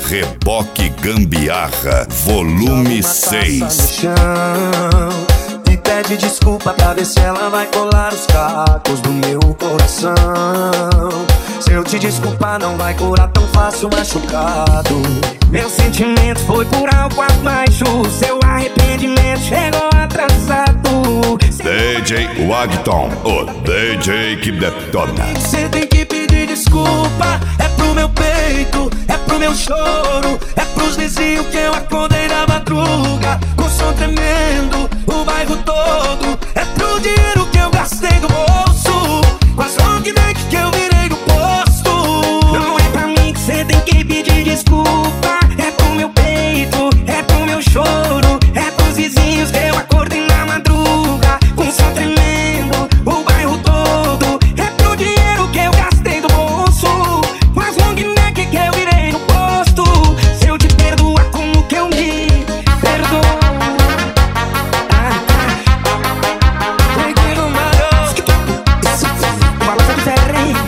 Reboque Gambiarra, volume 6. E pede desculpa pra ver se ela vai colar os cacos do meu coração. Se eu te desculpar não vai curar tão fácil machucado. Meu sentimento foi por algo abaixo. Seu arrependimento chegou atrasado. DJ Wagton, o DJ que detona. Você tem que pedir desculpa. É pro meu peito, é pro meu choro, é pros vizinhos que eu acordei na madruga com som tremendo, o bairro todo. É pro dinheiro que eu gastei do bolso, com as long neck que eu virei no posto. Não é pra mim que cê tem que pedir desculpa. É pro meu peito, é pro meu choro, é pros vizinhos que eu acordei na madruga com som tremendo, o bairro todo. É pro dinheiro que eu gastei do bolso, com as long neck que eu virei no posto. Se eu te perdoar, como que eu me perdoo? Balança diferente.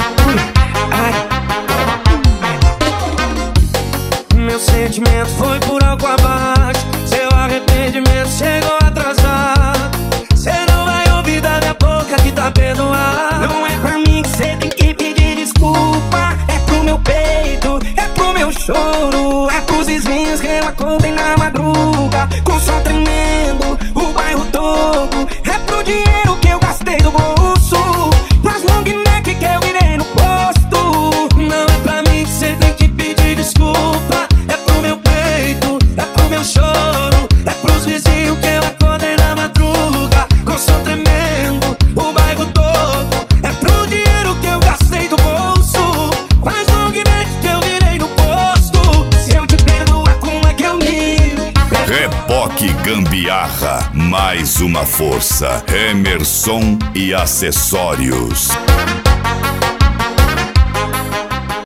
Meu sentimento foi por algo abaixo. Seu arrependimento chegou atrasado. Cê não vai ouvir da minha boca que tá perdoado. Não é pra mim que cê tem que pedir desculpa. É pro meu peito, é pro meu choro, é pros vizinhos que eu acordei na madruga com som tremendo, o bairro todo. É pro dinheiro que eu gastei do bolso, com as long neck que eu virei no posto. Não é pra mim que cê tem que pedir desculpa. É pro meu peito, é pro meu choro, é pros vizinhos que eu acordei na madruga com som tremendo, o bairro todo. É pro dinheiro que eu gastei do bolso, com as long neck que eu virei no posto. Se eu te perdoar, como é que eu me perdoo? Reboque Gambiarra, mais uma força. Emerson e acessórios.